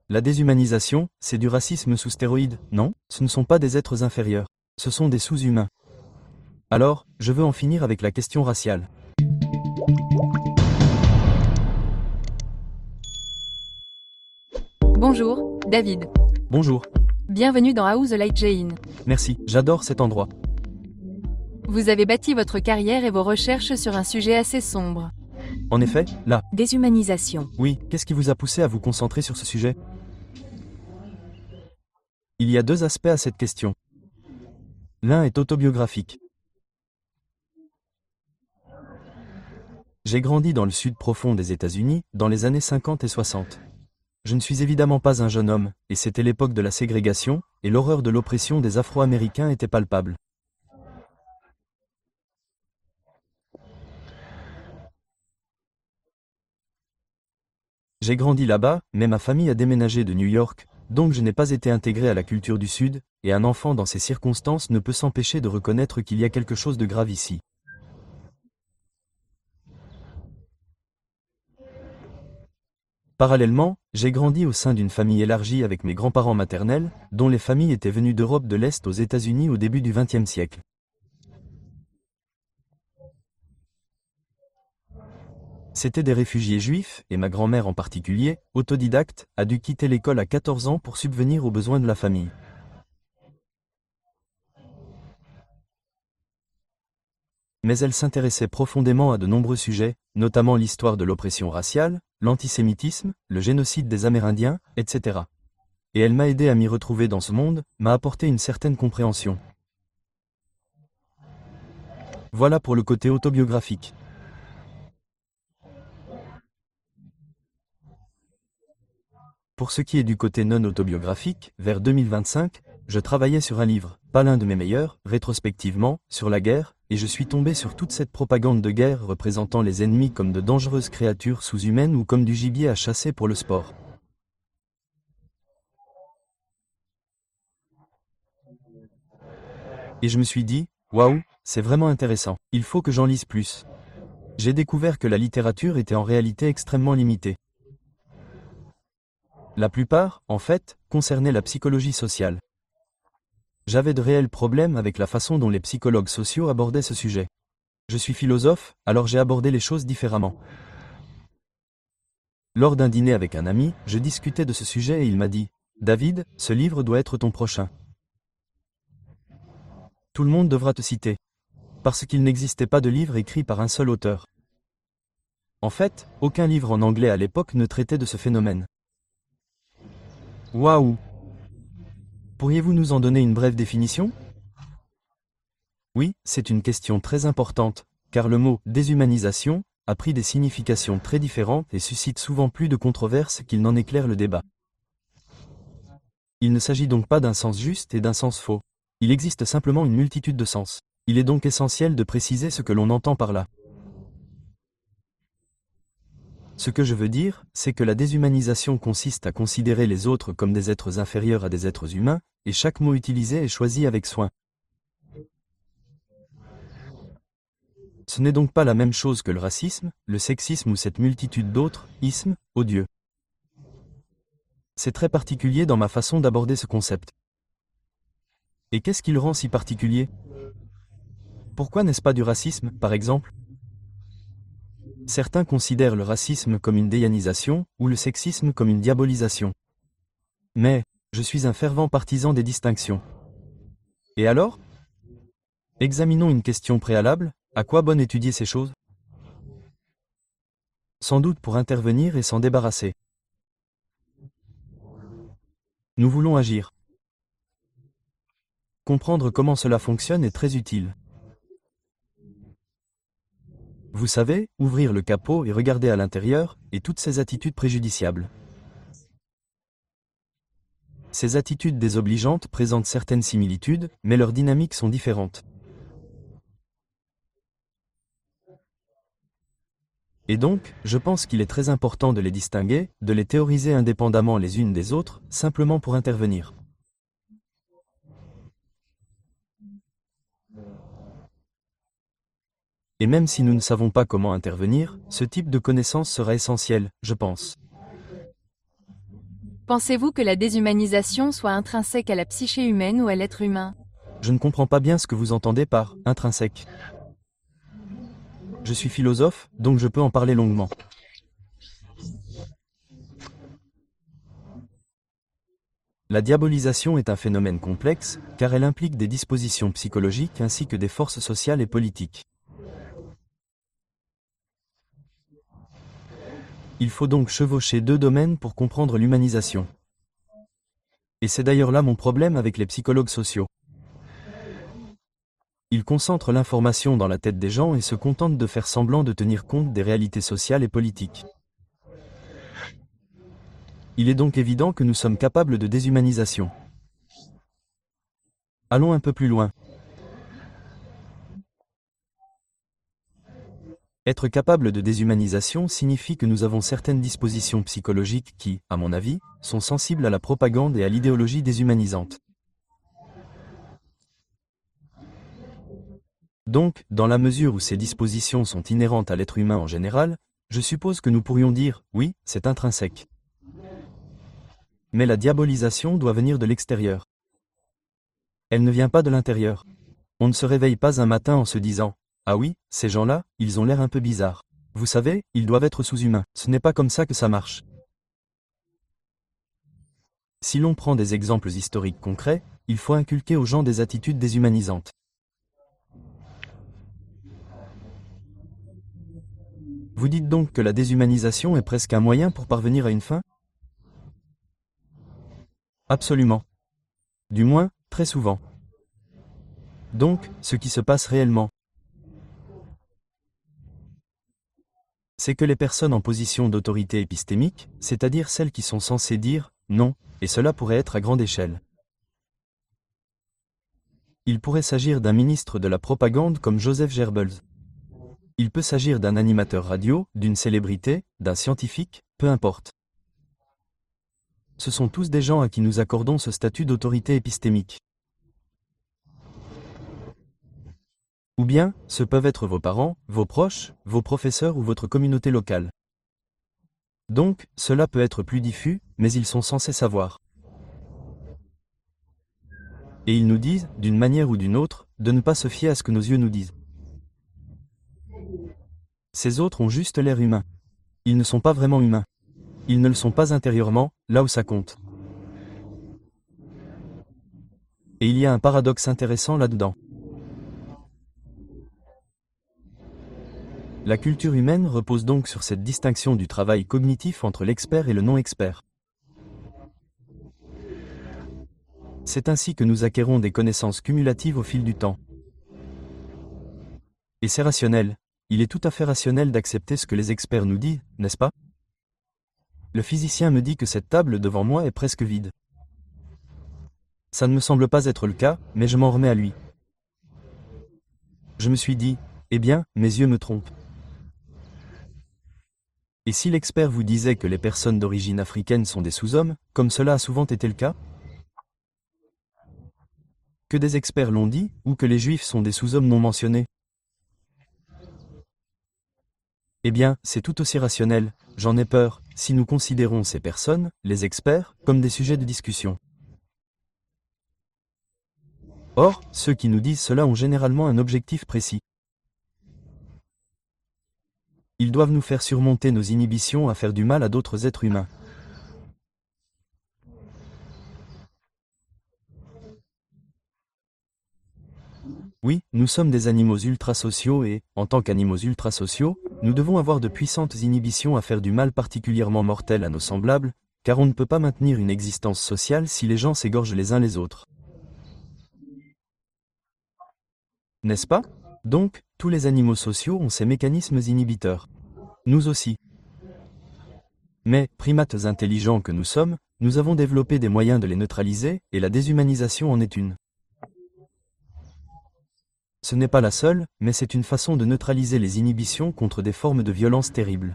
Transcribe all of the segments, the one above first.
La déshumanisation, c'est du racisme sous stéroïdes, non? Ce ne sont pas des êtres inférieurs. Ce sont des sous-humains. Alors, je veux en finir avec la question raciale. Bonjour, David. Bonjour. Bienvenue dans How the Light Jane. Merci, j'adore cet endroit. Vous avez bâti votre carrière et vos recherches sur un sujet assez sombre. En effet, là. Déshumanisation. Oui, qu'est-ce qui vous a poussé à vous concentrer sur ce sujet? Il y a deux aspects à cette question. L'un est autobiographique. J'ai grandi dans le sud profond des États-Unis, dans les années 50 et 60. Je ne suis évidemment pas un jeune homme, et c'était l'époque de la ségrégation, et l'horreur de l'oppression des Afro-Américains était palpable. J'ai grandi là-bas, mais ma famille a déménagé de New York, donc je n'ai pas été intégré à la culture du Sud, et un enfant dans ces circonstances ne peut s'empêcher de reconnaître qu'il y a quelque chose de grave ici. Parallèlement, j'ai grandi au sein d'une famille élargie avec mes grands-parents maternels, dont les familles étaient venues d'Europe de l'Est aux États-Unis au début du XXe siècle. C'étaient des réfugiés juifs, et ma grand-mère en particulier, autodidacte, a dû quitter l'école à 14 ans pour subvenir aux besoins de la famille. Mais elle s'intéressait profondément à de nombreux sujets, notamment l'histoire de l'oppression raciale, l'antisémitisme, le génocide des Amérindiens, etc. Et elle m'a aidé à m'y retrouver dans ce monde, m'a apporté une certaine compréhension. Voilà pour le côté autobiographique. Pour ce qui est du côté non autobiographique, vers 2025, je travaillais sur un livre, pas l'un de mes meilleurs, rétrospectivement, sur la guerre, et je suis tombé sur toute cette propagande de guerre représentant les ennemis comme de dangereuses créatures sous-humaines ou comme du gibier à chasser pour le sport. Et je me suis dit, waouh, c'est vraiment intéressant, il faut que j'en lise plus. J'ai découvert que la littérature était en réalité extrêmement limitée. La plupart, en fait, concernaient la psychologie sociale. J'avais de réels problèmes avec la façon dont les psychologues sociaux abordaient ce sujet. Je suis philosophe, alors j'ai abordé les choses différemment. Lors d'un dîner avec un ami, je discutais de ce sujet et il m'a dit « David, ce livre doit être ton prochain. Tout le monde devra te citer. Parce qu'il n'existait pas de livre écrit par un seul auteur. En fait, aucun livre en anglais à l'époque ne traitait de ce phénomène. Waouh! Pourriez-vous nous en donner une brève définition? Oui, c'est une question très importante, car le mot « déshumanisation » a pris des significations très différentes et suscite souvent plus de controverses qu'il n'en éclaire le débat. Il ne s'agit donc pas d'un sens juste et d'un sens faux. Il existe simplement une multitude de sens. Il est donc essentiel de préciser ce que l'on entend par là. Ce que je veux dire, c'est que la déshumanisation consiste à considérer les autres comme des êtres inférieurs à des êtres humains, et chaque mot utilisé est choisi avec soin. Ce n'est donc pas la même chose que le racisme, le sexisme ou cette multitude d'autres ismes odieux. C'est très particulier dans ma façon d'aborder ce concept. Et qu'est-ce qui le rend si particulier? Pourquoi n'est-ce pas du racisme, par exemple? Certains considèrent le racisme comme une déyanisation, ou le sexisme comme une diabolisation. Mais, je suis un fervent partisan des distinctions. Et alors? Examinons une question préalable, à quoi bon étudier ces choses? Sans doute pour intervenir et s'en débarrasser. Nous voulons agir. Comprendre comment cela fonctionne est très utile. Vous savez, ouvrir le capot et regarder à l'intérieur, et toutes ces attitudes préjudiciables. Ces attitudes désobligeantes présentent certaines similitudes, mais leurs dynamiques sont différentes. Et donc, je pense qu'il est très important de les distinguer, de les théoriser indépendamment les unes des autres, simplement pour intervenir. Et même si nous ne savons pas comment intervenir, ce type de connaissance sera essentiel, je pense. Pensez-vous que la déshumanisation soit intrinsèque à la psyché humaine ou à l'être humain? Je ne comprends pas bien ce que vous entendez par « intrinsèque ». Je suis philosophe, donc je peux en parler longuement. La diabolisation est un phénomène complexe, car elle implique des dispositions psychologiques ainsi que des forces sociales et politiques. Il faut donc chevaucher deux domaines pour comprendre l'humanisation. Et c'est d'ailleurs là mon problème avec les psychologues sociaux. Ils concentrent l'information dans la tête des gens et se contentent de faire semblant de tenir compte des réalités sociales et politiques. Il est donc évident que nous sommes capables de déshumanisation. Allons un peu plus loin. Être capable de déshumanisation signifie que nous avons certaines dispositions psychologiques qui, à mon avis, sont sensibles à la propagande et à l'idéologie déshumanisante. Donc, dans la mesure où ces dispositions sont inhérentes à l'être humain en général, je suppose que nous pourrions dire, oui, c'est intrinsèque. Mais la diabolisation doit venir de l'extérieur. Elle ne vient pas de l'intérieur. On ne se réveille pas un matin en se disant « Ah oui, ces gens-là, ils ont l'air un peu bizarres. Vous savez, ils doivent être sous-humains. » Ce n'est pas comme ça que ça marche. Si l'on prend des exemples historiques concrets, il faut inculquer aux gens des attitudes déshumanisantes. Vous dites donc que la déshumanisation est presque un moyen pour parvenir à une fin? Absolument. Du moins, très souvent. Donc, ce qui se passe réellement, c'est que les personnes en position d'autorité épistémique, c'est-à-dire celles qui sont censées dire « non », et cela pourrait être à grande échelle. Il pourrait s'agir d'un ministre de la propagande comme Joseph Goebbels. Il peut s'agir d'un animateur radio, d'une célébrité, d'un scientifique, peu importe. Ce sont tous des gens à qui nous accordons ce statut d'autorité épistémique. Ou bien, ce peuvent être vos parents, vos proches, vos professeurs ou votre communauté locale. Donc, cela peut être plus diffus, mais ils sont censés savoir. Et ils nous disent, d'une manière ou d'une autre, de ne pas se fier à ce que nos yeux nous disent. Ces autres ont juste l'air humains. Ils ne sont pas vraiment humains. Ils ne le sont pas intérieurement, là où ça compte. Et il y a un paradoxe intéressant là-dedans. La culture humaine repose donc sur cette distinction du travail cognitif entre l'expert et le non-expert. C'est ainsi que nous acquérons des connaissances cumulatives au fil du temps. Et c'est rationnel. Il est tout à fait rationnel d'accepter ce que les experts nous disent, n'est-ce pas? Le physicien me dit que cette table devant moi est presque vide. Ça ne me semble pas être le cas, mais je m'en remets à lui. Je me suis dit, eh bien, mes yeux me trompent. Et si l'expert vous disait que les personnes d'origine africaine sont des sous-hommes, comme cela a souvent été le cas? Que des experts l'ont dit, ou que les juifs sont des sous-hommes non mentionnés? Eh bien, c'est tout aussi rationnel, j'en ai peur, si nous considérons ces personnes, les experts, comme des sujets de discussion. Or, ceux qui nous disent cela ont généralement un objectif précis. Ils doivent nous faire surmonter nos inhibitions à faire du mal à d'autres êtres humains. Oui, nous sommes des animaux ultrasociaux et, en tant qu'animaux ultrasociaux, nous devons avoir de puissantes inhibitions à faire du mal particulièrement mortel à nos semblables, car on ne peut pas maintenir une existence sociale si les gens s'égorgent les uns les autres. N'est-ce pas? Donc, tous les animaux sociaux ont ces mécanismes inhibiteurs. Nous aussi. Mais, primates intelligents que nous sommes, nous avons développé des moyens de les neutraliser, et la déshumanisation en est une. Ce n'est pas la seule, mais c'est une façon de neutraliser les inhibitions contre des formes de violence terribles.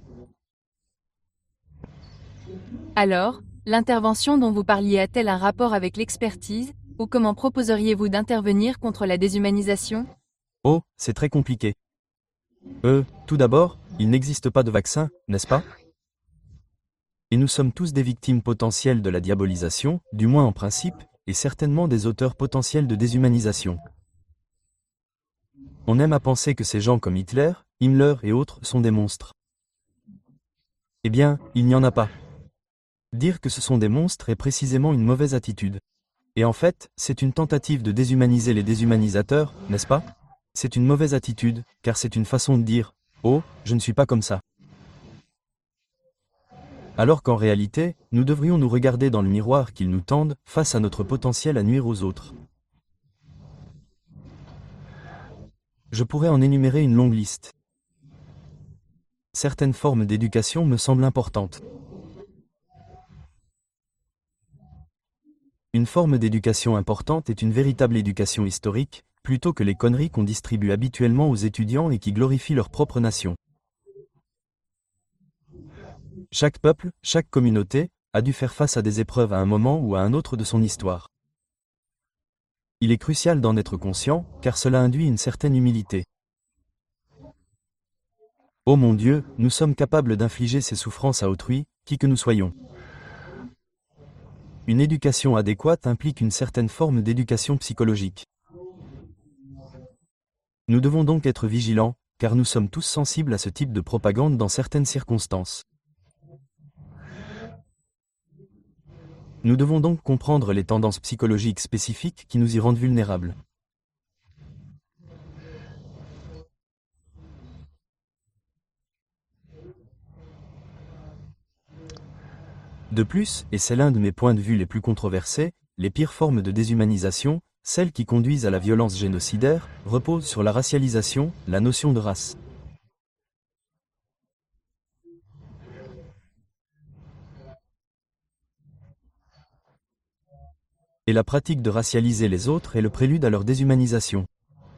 Alors, l'intervention dont vous parliez a-t-elle un rapport avec l'expertise, ou comment proposeriez-vous d'intervenir contre la déshumanisation? Oh, c'est très compliqué. Tout d'abord, il n'existe pas de vaccin, n'est-ce pas? Et nous sommes tous des victimes potentielles de la diabolisation, du moins en principe, et certainement des auteurs potentiels de déshumanisation. On aime à penser que ces gens comme Hitler, Himmler et autres sont des monstres. Eh bien, il n'y en a pas. Dire que ce sont des monstres est précisément une mauvaise attitude. Et en fait, c'est une tentative de déshumaniser les déshumanisateurs, n'est-ce pas? C'est une mauvaise attitude, car c'est une façon de dire « Oh, je ne suis pas comme ça ». Alors qu'en réalité, nous devrions nous regarder dans le miroir qu'ils nous tendent, face à notre potentiel à nuire aux autres. Je pourrais en énumérer une longue liste. Certaines formes d'éducation me semblent importantes. Une forme d'éducation importante est une véritable éducation historique, plutôt que les conneries qu'on distribue habituellement aux étudiants et qui glorifient leur propre nation. Chaque peuple, chaque communauté, a dû faire face à des épreuves à un moment ou à un autre de son histoire. Il est crucial d'en être conscient, car cela induit une certaine humilité. Ô mon Dieu, nous sommes capables d'infliger ces souffrances à autrui, qui que nous soyons. Une éducation adéquate implique une certaine forme d'éducation psychologique. Nous devons donc être vigilants, car nous sommes tous sensibles à ce type de propagande dans certaines circonstances. Nous devons donc comprendre les tendances psychologiques spécifiques qui nous y rendent vulnérables. De plus, et c'est l'un de mes points de vue les plus controversés, les pires formes de déshumanisation, celles qui conduisent à la violence génocidaire, reposent sur la racialisation, la notion de race. Et la pratique de racialiser les autres est le prélude à leur déshumanisation.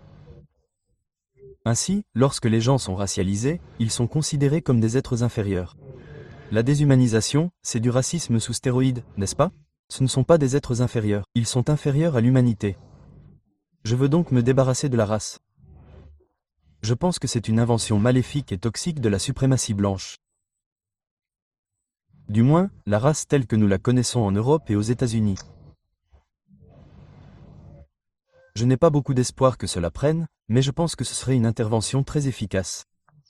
Ainsi, lorsque les gens sont racialisés, ils sont considérés comme des êtres inférieurs. La déshumanisation, c'est du racisme sous stéroïdes, n'est-ce pas? Ce ne sont pas des êtres inférieurs, ils sont inférieurs à l'humanité. Je veux donc me débarrasser de la race. Je pense que c'est une invention maléfique et toxique de la suprématie blanche. Du moins, la race telle que nous la connaissons en Europe et aux États-Unis. Je n'ai pas beaucoup d'espoir que cela prenne, mais je pense que ce serait une intervention très efficace.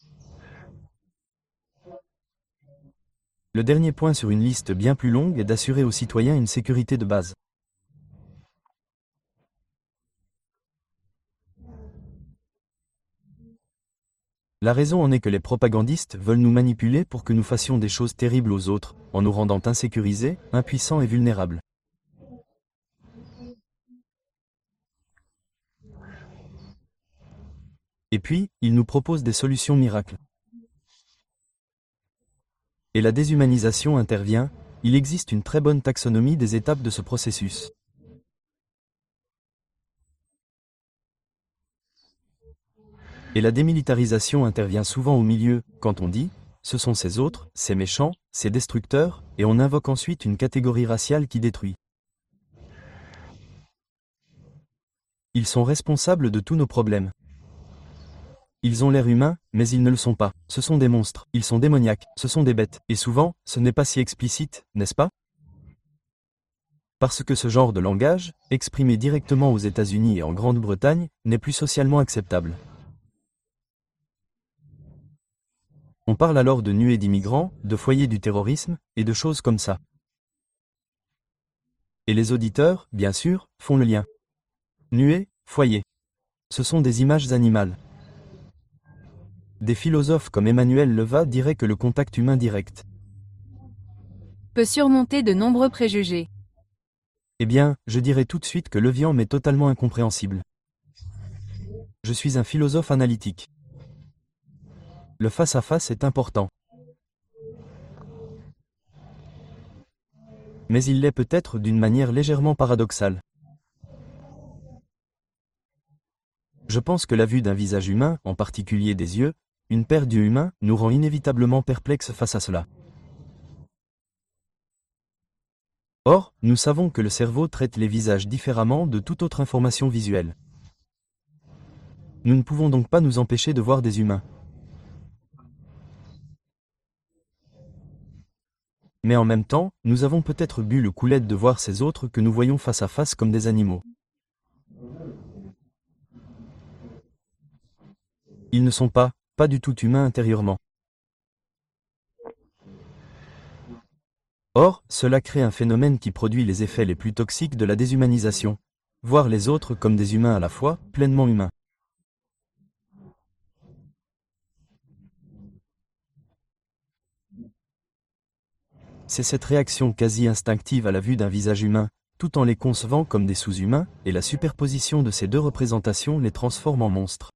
Le dernier point sur une liste bien plus longue est d'assurer aux citoyens une sécurité de base. La raison en est que les propagandistes veulent nous manipuler pour que nous fassions des choses terribles aux autres, en nous rendant insécurisés, impuissants et vulnérables. Et puis, ils nous proposent des solutions miracles. Et la déshumanisation intervient, il existe une très bonne taxonomie des étapes de ce processus. Et la démilitarisation intervient souvent au milieu, quand on dit « ce sont ces autres, ces méchants, ces destructeurs », et on invoque ensuite une catégorie raciale qui détruit. Ils sont responsables de tous nos problèmes. Ils ont l'air humains, mais ils ne le sont pas. Ce sont des monstres, ils sont démoniaques, ce sont des bêtes. Et souvent, ce n'est pas si explicite, n'est-ce pas? Parce que ce genre de langage, exprimé directement aux États-Unis et en Grande-Bretagne, n'est plus socialement acceptable. On parle alors de nuées d'immigrants, de foyers du terrorisme, et de choses comme ça. Et les auditeurs, bien sûr, font le lien. Nuées, foyer. Ce sont des images animales. Des philosophes comme Emmanuel Leva diraient que le contact humain direct peut surmonter de nombreux préjugés. Eh bien, je dirais tout de suite que Levian m'est totalement incompréhensible. Je suis un philosophe analytique. Le face-à-face est important. Mais il l'est peut-être d'une manière légèrement paradoxale. Je pense que la vue d'un visage humain, en particulier des yeux, une paire d'yeux humains, nous rend inévitablement perplexes face à cela. Or, nous savons que le cerveau traite les visages différemment de toute autre information visuelle. Nous ne pouvons donc pas nous empêcher de voir des humains. Mais en même temps, nous avons peut-être bu le coup de voir ces autres que nous voyons face à face comme des animaux. Ils ne sont pas du tout humains intérieurement. Or, cela crée un phénomène qui produit les effets les plus toxiques de la déshumanisation. Voir les autres comme des humains à la fois, pleinement humains. C'est cette réaction quasi instinctive à la vue d'un visage humain, tout en les concevant comme des sous-humains, et la superposition de ces deux représentations les transforme en monstres.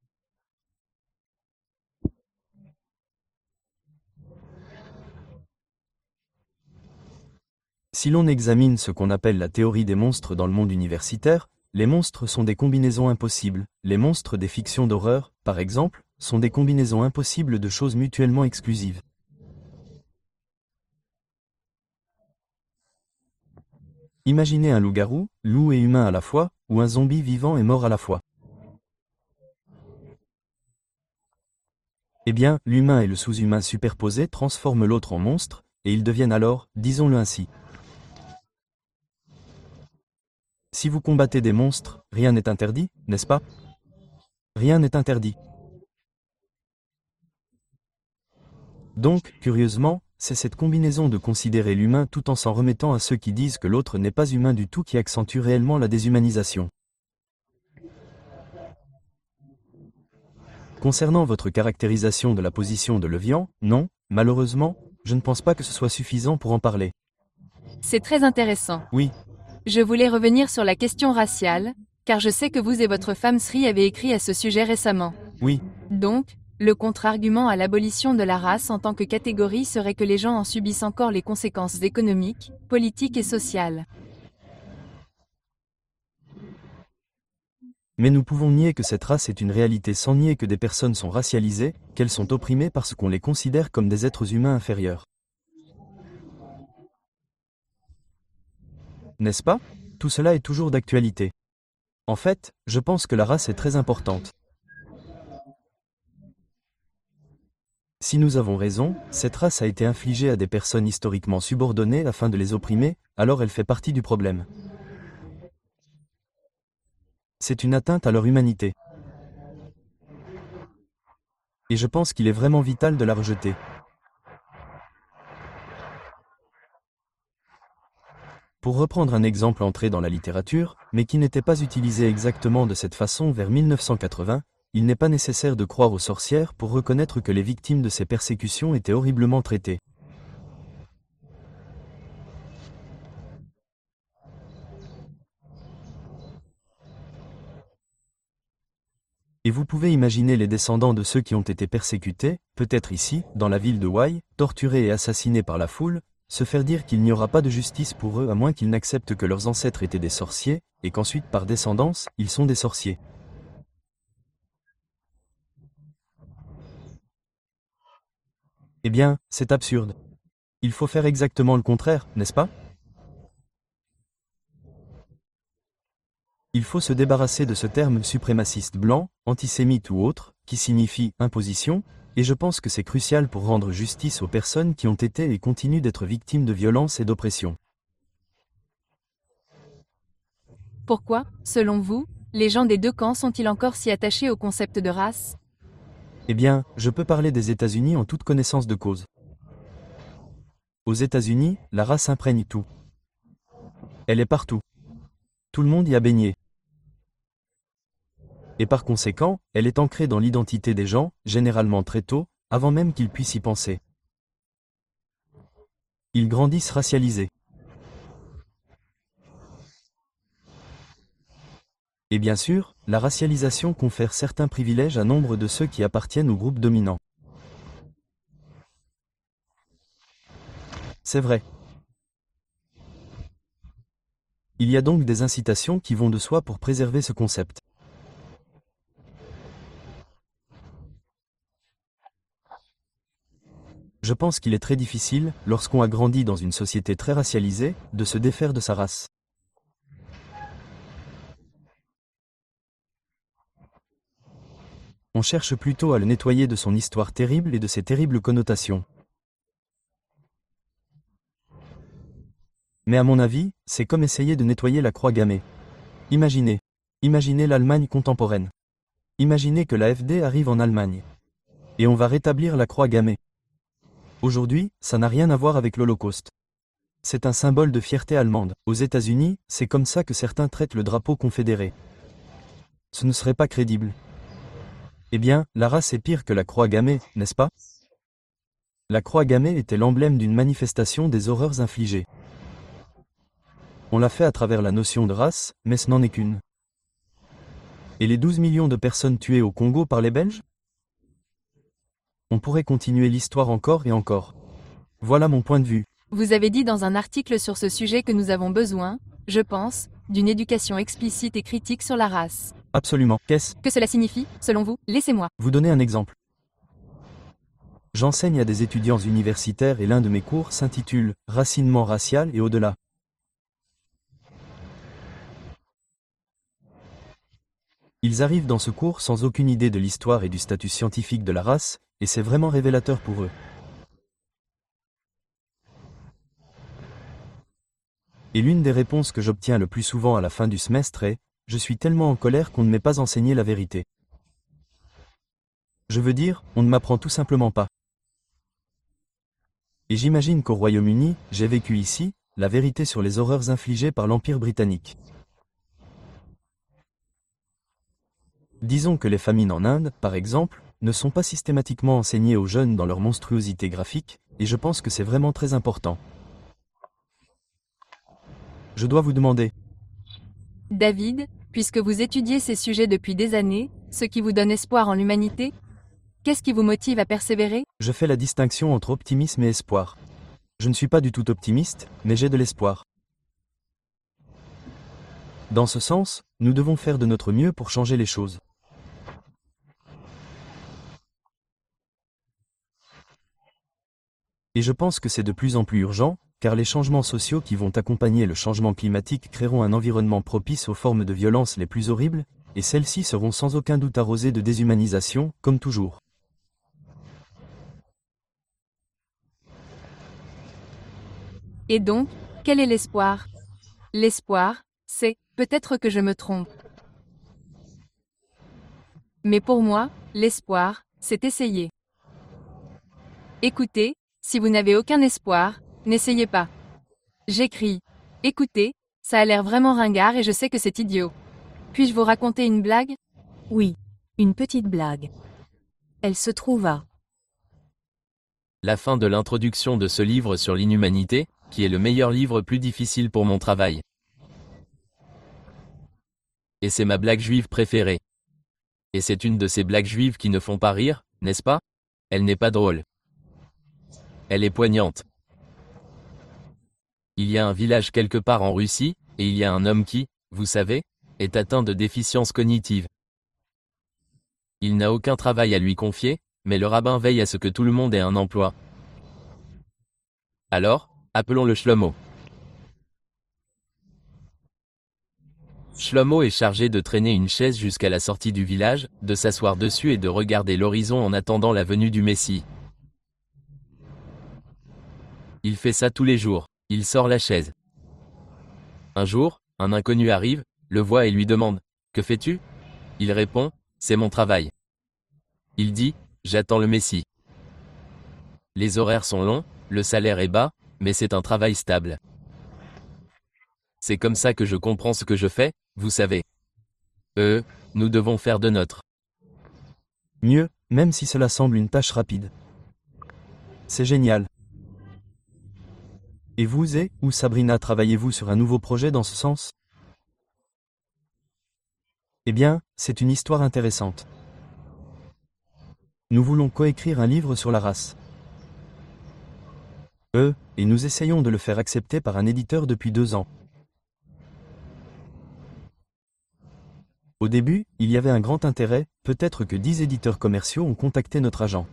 Si l'on examine ce qu'on appelle la théorie des monstres dans le monde universitaire, les monstres sont des combinaisons impossibles. Les monstres des fictions d'horreur, par exemple, sont des combinaisons impossibles de choses mutuellement exclusives. Imaginez un loup-garou, loup et humain à la fois, ou un zombie vivant et mort à la fois. Eh bien, l'humain et le sous-humain superposés transforment l'autre en monstre, et ils deviennent alors, disons-le ainsi. Si vous combattez des monstres, rien n'est interdit, n'est-ce pas? Rien n'est interdit. Donc, curieusement, c'est cette combinaison de considérer l'humain tout en s'en remettant à ceux qui disent que l'autre n'est pas humain du tout qui accentue réellement la déshumanisation. Concernant votre caractérisation de la position de Levian, non, malheureusement, je ne pense pas que ce soit suffisant pour en parler. C'est très intéressant. Oui. Je voulais revenir sur la question raciale, car je sais que vous et votre femme Sri avez écrit à ce sujet récemment. Oui. Donc, le contre-argument à l'abolition de la race en tant que catégorie serait que les gens en subissent encore les conséquences économiques, politiques et sociales. Mais nous pouvons nier que cette race est une réalité sans nier que des personnes sont racialisées, qu'elles sont opprimées parce qu'on les considère comme des êtres humains inférieurs. N'est-ce pas? Tout cela est toujours d'actualité. En fait, je pense que la race est très importante. Si nous avons raison, cette race a été infligée à des personnes historiquement subordonnées afin de les opprimer, alors elle fait partie du problème. C'est une atteinte à leur humanité. Et je pense qu'il est vraiment vital de la rejeter. Pour reprendre un exemple entré dans la littérature, mais qui n'était pas utilisé exactement de cette façon vers 1980, il n'est pas nécessaire de croire aux sorcières pour reconnaître que les victimes de ces persécutions étaient horriblement traitées. Et vous pouvez imaginer les descendants de ceux qui ont été persécutés, peut-être ici, dans la ville de Wai, torturés et assassinés par la foule, se faire dire qu'il n'y aura pas de justice pour eux à moins qu'ils n'acceptent que leurs ancêtres étaient des sorciers, et qu'ensuite par descendance, ils sont des sorciers. Eh bien, c'est absurde. Il faut faire exactement le contraire, n'est-ce pas? Il faut se débarrasser de ce terme suprémaciste blanc, antisémite ou autre, qui signifie imposition, et je pense que c'est crucial pour rendre justice aux personnes qui ont été et continuent d'être victimes de violences et d'oppression. Pourquoi, selon vous, les gens des deux camps sont-ils encore si attachés au concept de race? Eh bien, je peux parler des États-Unis en toute connaissance de cause. Aux États-Unis, la race imprègne tout. Elle est partout. Tout le monde y a baigné. Et par conséquent, elle est ancrée dans l'identité des gens, généralement très tôt, avant même qu'ils puissent y penser. Ils grandissent racialisés. Et bien sûr, la racialisation confère certains privilèges à nombre de ceux qui appartiennent au groupe dominant. C'est vrai. Il y a donc des incitations qui vont de soi pour préserver ce concept. Je pense qu'il est très difficile, lorsqu'on a grandi dans une société très racialisée, de se défaire de sa race. On cherche plutôt à le nettoyer de son histoire terrible et de ses terribles connotations. Mais à mon avis, c'est comme essayer de nettoyer la croix gammée. Imaginez l'Allemagne contemporaine. Imaginez que l'AfD arrive en Allemagne. Et on va rétablir la croix gammée. Aujourd'hui, ça n'a rien à voir avec l'Holocauste. C'est un symbole de fierté allemande. Aux États-Unis, c'est comme ça que certains traitent le drapeau confédéré. Ce ne serait pas crédible. Eh bien, la race est pire que la croix gammée, n'est-ce pas? La croix gammée était l'emblème d'une manifestation des horreurs infligées. On l'a fait à travers la notion de race, mais ce n'en est qu'une. Et les 12 millions de personnes tuées au Congo par les Belges? On pourrait continuer l'histoire encore et encore. Voilà mon point de vue. Vous avez dit dans un article sur ce sujet que nous avons besoin, je pense, d'une éducation explicite et critique sur la race. Absolument. Qu'est-ce Que cela signifie, selon vous? Laissez-moi vous donner un exemple. J'enseigne à des étudiants universitaires et l'un de mes cours s'intitule « Racinement racial et au-delà ». Ils arrivent dans ce cours sans aucune idée de l'histoire et du statut scientifique de la race, et c'est vraiment révélateur pour eux. Et l'une des réponses que j'obtiens le plus souvent à la fin du semestre est « Je suis tellement en colère qu'on ne m'ait pas enseigné la vérité. » Je veux dire, on ne m'apprend tout simplement pas. Et j'imagine qu'au Royaume-Uni, j'ai vécu ici, la vérité sur les horreurs infligées par l'Empire britannique. Disons que les famines en Inde, par exemple, ne sont pas systématiquement enseignées aux jeunes dans leur monstruosité graphique, et je pense que c'est vraiment très important. Je dois vous demander. David, puisque vous étudiez ces sujets depuis des années, ce qui vous donne espoir en l'humanité? Qu'est-ce qui vous motive à persévérer? Je fais la distinction entre optimisme et espoir. Je ne suis pas du tout optimiste, mais j'ai de l'espoir. Dans ce sens, nous devons faire de notre mieux pour changer les choses. Et je pense que c'est de plus en plus urgent, car les changements sociaux qui vont accompagner le changement climatique créeront un environnement propice aux formes de violence les plus horribles, et celles-ci seront sans aucun doute arrosées de déshumanisation, comme toujours. Et donc, quel est l'espoir? L'espoir, c'est « peut-être que je me trompe ». Mais pour moi, l'espoir, c'est essayer. Écoutez, si vous n'avez aucun espoir, n'essayez pas. J'écris. Écoutez, ça a l'air vraiment ringard et je sais que c'est idiot. Puis-je vous raconter une blague? Oui, une petite blague. Elle se trouva. La fin de l'introduction de ce livre sur l'inhumanité, qui est le meilleur livre plus difficile pour mon travail. Et c'est ma blague juive préférée. Et c'est une de ces blagues juives qui ne font pas rire, n'est-ce pas? Elle n'est pas drôle. Elle est poignante. Il y a un village quelque part en Russie, et il y a un homme qui, vous savez, est atteint de déficience cognitive. Il n'a aucun travail à lui confier, mais le rabbin veille à ce que tout le monde ait un emploi. Alors, appelons-le Shlomo. Shlomo est chargé de traîner une chaise jusqu'à la sortie du village, de s'asseoir dessus et de regarder l'horizon en attendant la venue du Messie. Il fait ça tous les jours, il sort la chaise. Un jour, un inconnu arrive, le voit et lui demande « Que fais-tu » Il répond « C'est mon travail ». Il dit « J'attends le Messie ». Les horaires sont longs, le salaire est bas, mais c'est un travail stable. C'est comme ça que je comprends ce que je fais, vous savez. Nous devons faire de notre mieux, même si cela semble une tâche rapide. C'est génial. Et vous ou Sabrina, travaillez-vous sur un nouveau projet dans ce sens? Eh bien, c'est une histoire intéressante. Nous voulons coécrire un livre sur la race. Et nous essayons de le faire accepter par un éditeur depuis 2 ans. Au début, il y avait un grand intérêt, peut-être que 10 éditeurs commerciaux ont contacté notre agent.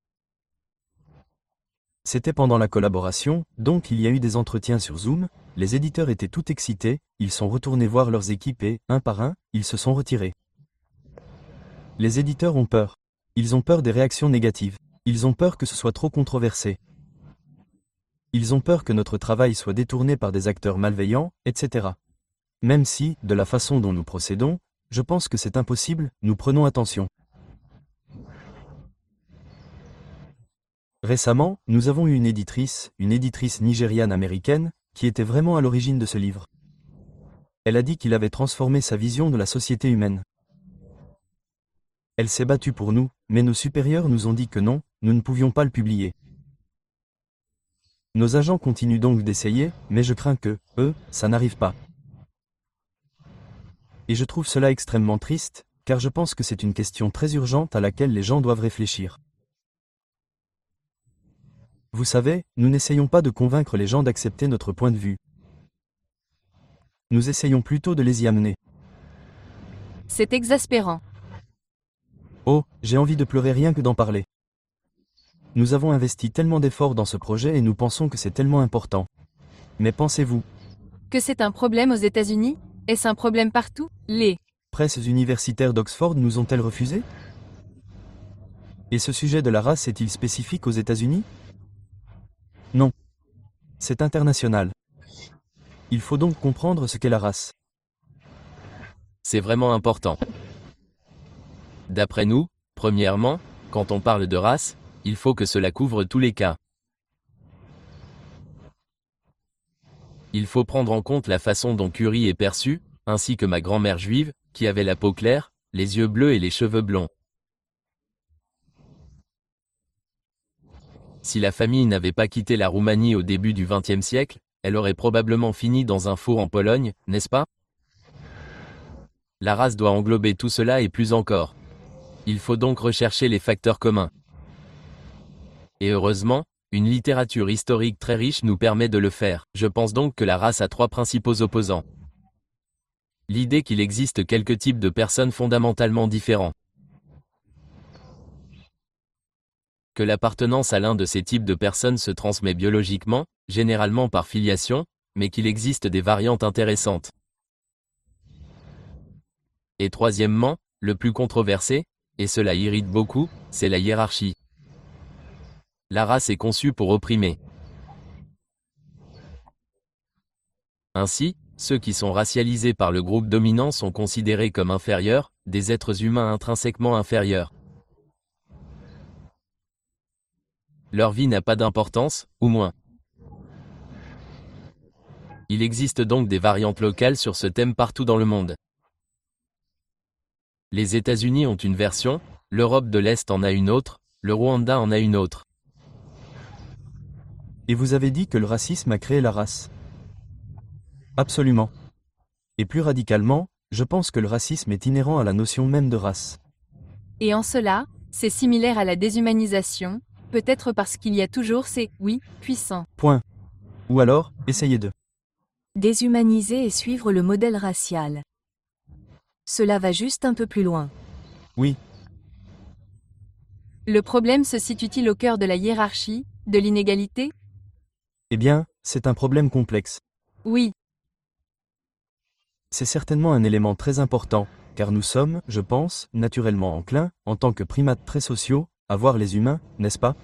C'était pendant la collaboration, donc il y a eu des entretiens sur Zoom, les éditeurs étaient tout excités, ils sont retournés voir leurs équipes et, un par un, ils se sont retirés. Les éditeurs ont peur. Ils ont peur des réactions négatives. Ils ont peur que ce soit trop controversé. Ils ont peur que notre travail soit détourné par des acteurs malveillants, etc. Même si, de la façon dont nous procédons, je pense que c'est impossible, nous prenons attention. Récemment, nous avons eu une éditrice nigériane-américaine, qui était vraiment à l'origine de ce livre. Elle a dit qu'il avait transformé sa vision de la société humaine. Elle s'est battue pour nous, mais nos supérieurs nous ont dit que non, nous ne pouvions pas le publier. Nos agents continuent donc d'essayer, mais je crains que, ça n'arrive pas. Et je trouve cela extrêmement triste, car je pense que c'est une question très urgente à laquelle les gens doivent réfléchir. Vous savez, nous n'essayons pas de convaincre les gens d'accepter notre point de vue. Nous essayons plutôt de les y amener. C'est exaspérant. Oh, j'ai envie de pleurer rien que d'en parler. Nous avons investi tellement d'efforts dans ce projet et nous pensons que c'est tellement important. Mais pensez-vous, Que c'est un problème aux États-Unis? Est-ce un problème partout? Les presses universitaires d'Oxford nous ont-elles refusé? Et ce sujet de la race est-il spécifique aux États-Unis? Non. C'est international. Il faut donc comprendre ce qu'est la race. C'est vraiment important. D'après nous, premièrement, quand on parle de race, il faut que cela couvre tous les cas. Il faut prendre en compte la façon dont Curie est perçue, ainsi que ma grand-mère juive, qui avait la peau claire, les yeux bleus et les cheveux blonds. Si la famille n'avait pas quitté la Roumanie au début du XXe siècle, elle aurait probablement fini dans un four en Pologne, n'est-ce pas? La race doit englober tout cela et plus encore. Il faut donc rechercher les facteurs communs. Et heureusement, une littérature historique très riche nous permet de le faire. Je pense donc que la race a trois principaux opposants. L'idée qu'il existe quelques types de personnes fondamentalement différents. Que l'appartenance à l'un de ces types de personnes se transmet biologiquement, généralement par filiation, mais qu'il existe des variantes intéressantes. Et troisièmement, le plus controversé, et cela irrite beaucoup, c'est la hiérarchie. La race est conçue pour opprimer. Ainsi, ceux qui sont racialisés par le groupe dominant sont considérés comme inférieurs, des êtres humains intrinsèquement inférieurs. Leur vie n'a pas d'importance, ou moins. Il existe donc des variantes locales sur ce thème partout dans le monde. Les États-Unis ont une version, l'Europe de l'Est en a une autre, le Rwanda en a une autre. Et vous avez dit que le racisme a créé la race. Absolument. Et plus radicalement, je pense que le racisme est inhérent à la notion même de race. Et en cela, c'est similaire à la déshumanisation, peut-être parce qu'il y a toujours ces « oui » puissants. Point. Ou alors, essayez de Déshumaniser et suivre le modèle racial. Cela va juste un peu plus loin. Oui. Le problème se situe-t-il au cœur de la hiérarchie, de l'inégalité? Eh bien, c'est un problème complexe. Oui. C'est certainement un élément très important, car nous sommes, je pense, naturellement enclins, en tant que primates très sociaux, à voir les humains, n'est-ce pas?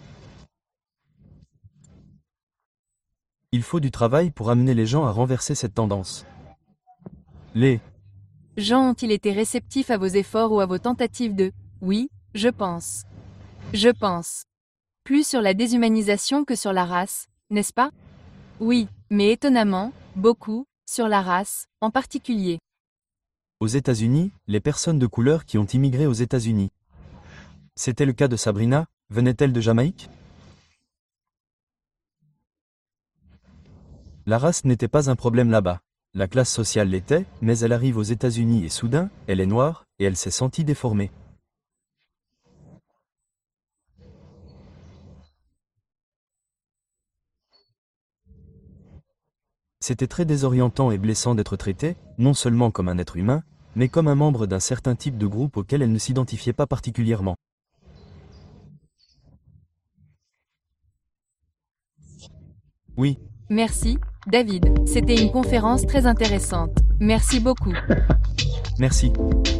Il faut du travail pour amener les gens à renverser cette tendance. Les gens ont-ils été réceptifs à vos efforts ou à vos tentatives de « oui, je pense ». Je pense. Plus sur la déshumanisation que sur la race, n'est-ce pas? Oui, mais étonnamment, beaucoup, sur la race, en particulier. Aux États-Unis, les personnes de couleur qui ont immigré aux États-Unis. C'était le cas de Sabrina, venait-elle de Jamaïque? La race n'était pas un problème là-bas. La classe sociale l'était, mais elle arrive aux États-Unis et soudain, elle est noire, et elle s'est sentie déformée. C'était très désorientant et blessant d'être traité, non seulement comme un être humain, mais comme un membre d'un certain type de groupe auquel elle ne s'identifiait pas particulièrement. Oui. Merci, David. C'était une conférence très intéressante. Merci beaucoup. Merci.